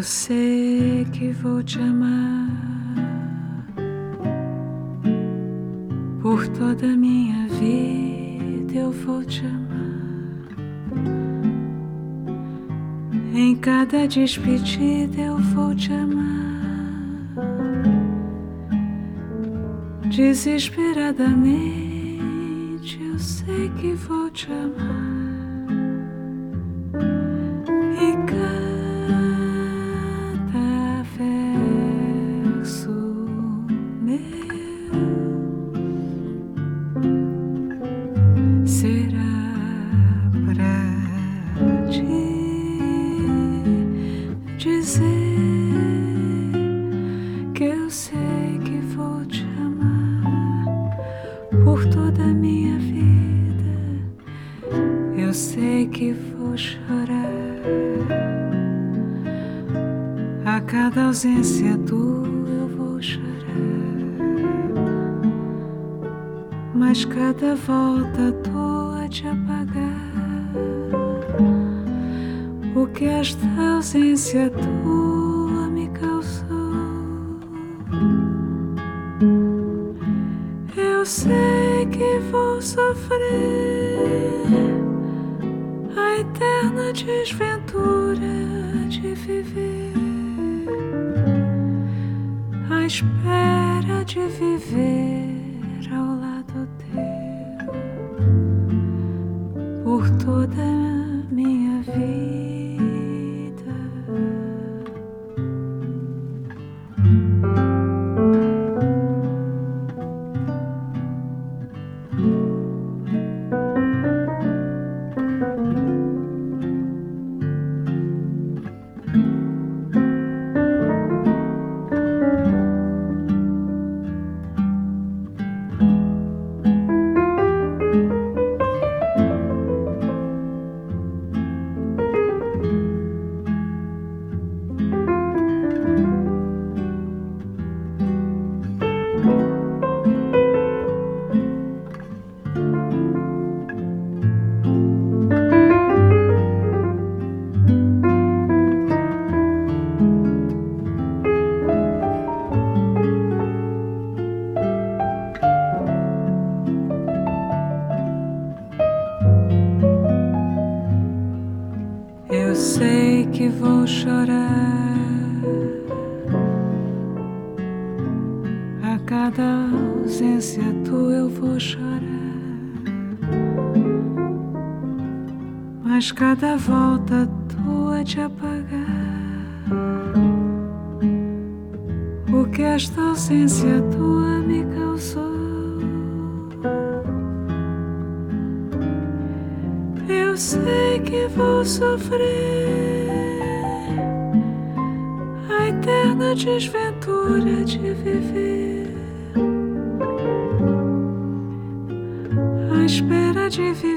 sei que vou te amar por toda a minha vida. Eu vou te amar em cada despedida. Eu vou te amar desesperadamente. Eu sei que vou te amar em cada verso meu. Será pra te dizer que eu sei que vou te amar por toda a minha vida. Eu sei que vou chorar a cada ausência tua. Eu vou chorar, mas cada volta tua te apagar o que esta ausência tua me causou. Eu sei que vou sofrer a eterna desventura de viver, à espera de viver ao lado teu por toda a minha vida. Eu sei que vou chorar a cada ausência tua. Eu vou chorar, mas cada volta tua te apagar o que esta ausência tua me causou. Eu sei que vou sofrer a eterna desventura de viver, à espera de viver